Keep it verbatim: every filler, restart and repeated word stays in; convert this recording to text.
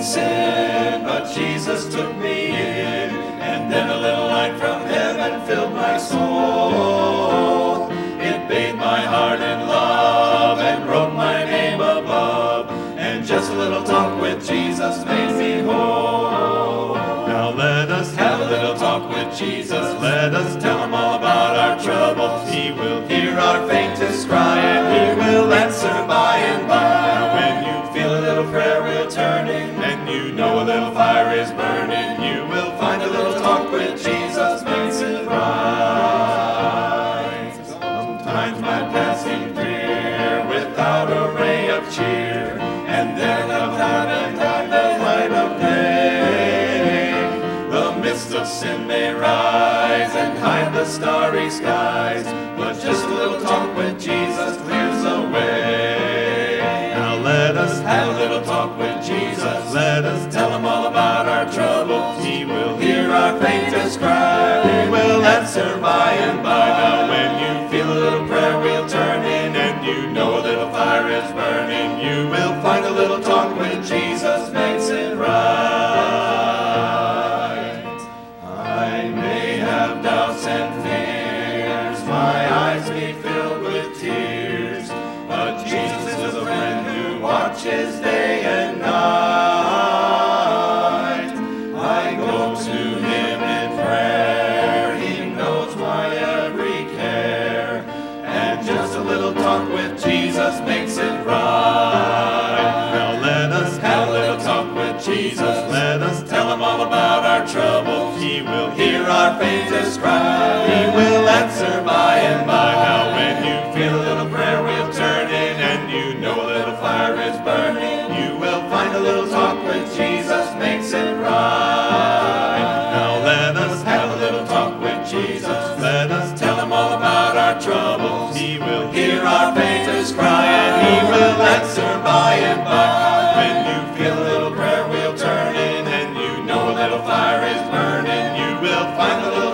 in sin, but Jesus took me in, and then a little light from heaven filled my soul. It bathed my heart in love and wrote my name above, and just a little talk with Jesus made me whole. Now let us have a little talk with Jesus. Let us tell him all about our troubles. He will hear our faintest cry, and he will answer by and by. Now when you feel a little prayer wheel turning, and you know a little fire is burning, you will find a little talk with Jesus makes it right. Sometimes my passing fear without a ray of cheer, and then a time and time the light of day. The mist of sin may rise and hide the starry skies, but just a little talk with Jesus clears the way. Now let us have a little talk with Jesus. Let us tell him all about our troubles. He will hear our faintest cry. He will answer by and by. Now when you feel a little prayer wheel turning, and you know a little fire is burning, you will find a little talk with Jesus makes it right. I may have doubts and fears, my eyes may fill with tears, but Jesus is a friend who watches day and night. I go to him in prayer, he knows my every care, and just a little talk with Jesus makes it right. Now let us have a little talk with Jesus. Let us tell him all about our troubles. He will hear our faintest cry. He will answer by and by. Now when you feel a little prayer wheel turning, and you know a little fire is burning, you will find a little talk with Jesus makes it right. Now let us have a little talk with Jesus. Let us tell him all about our troubles. He will hear our faintest cry, and he will answer by and by. When you feel a little prayer wheel turning, and you know a little fire is burning, you will find a little